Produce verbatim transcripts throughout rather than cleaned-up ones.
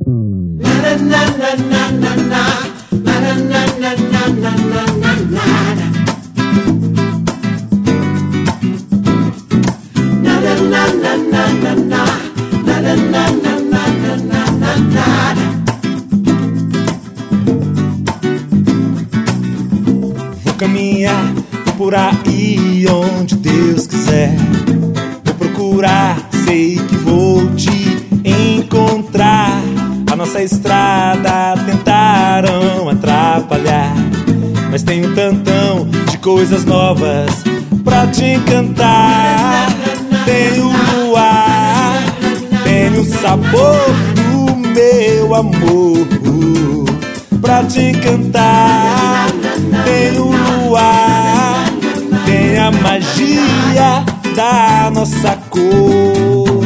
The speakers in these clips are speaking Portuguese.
Vou caminhar por aí onde Deus quiser. Vou procurar, sei que vou te encontrar. A nossa estrada tentaram atrapalhar, mas tem um tantão de coisas novas pra te encantar. Tem o luar, tem o sabor do meu amor pra te encantar. Tem o luar, tem a magia da nossa cor.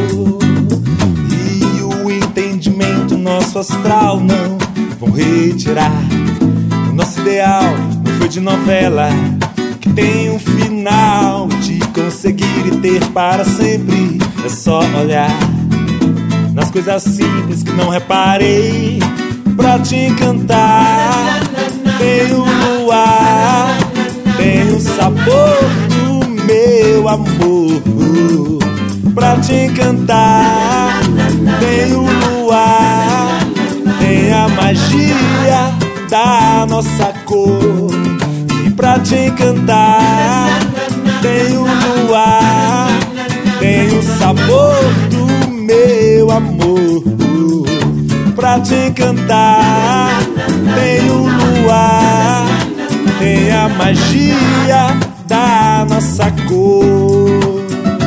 E o entendimento, nosso astral não vão retirar. O nosso ideal não foi de novela, que tem um final. De conseguir e ter para sempre é só olhar nas coisas simples que não reparei pra te encantar. Tem o luar, tem o sabor do meu amor pra te encantar. Tem o luar, tem a magia da nossa cor. E pra te encantar, tem o luar, tem o sabor do meu amor pra te encantar. Tem o luar, tem a magia da nossa cor.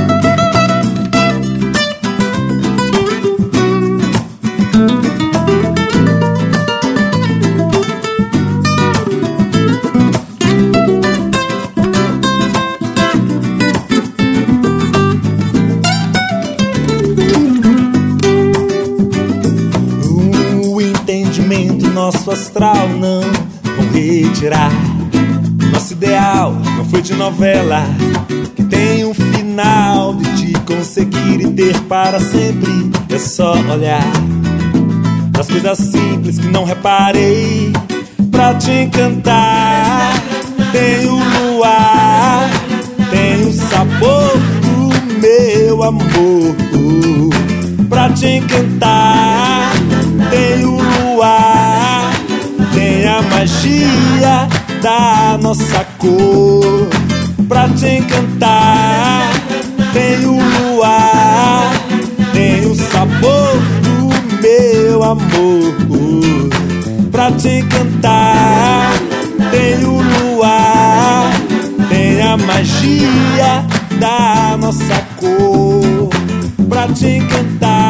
Nosso astral não vão retirar. Nosso ideal não foi de novela, que tem um final. De te conseguir e ter para sempre é só olhar nas coisas simples que não reparei pra te encantar. Tem o luar, tem o sabor do meu amor pra te encantar. Tem o luar, tem a magia da nossa cor pra te encantar. Tem o luar, tem o sabor do meu amor pra te encantar. Tem o luar, tem a magia da nossa cor pra te encantar.